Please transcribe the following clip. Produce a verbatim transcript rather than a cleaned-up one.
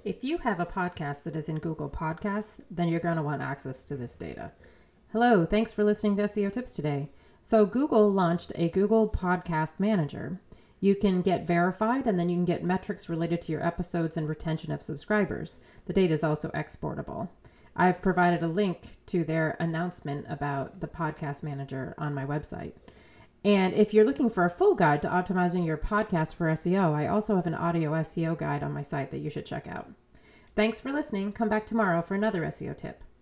If you have a podcast that is in Google Podcasts, then you're going to want access to this data. Hello, thanks for listening to S E O Tips today. So Google launched a Google Podcast Manager. You can get verified, and then you can get metrics related to your episodes and retention of subscribers. The data is also exportable. I've provided a link to their announcement about the Podcast Manager on my website. And if you're looking for a full guide to optimizing your podcast for S E O, I also have an audio S E O guide on my site that you should check out. Thanks for listening. Come back tomorrow for another S E O tip.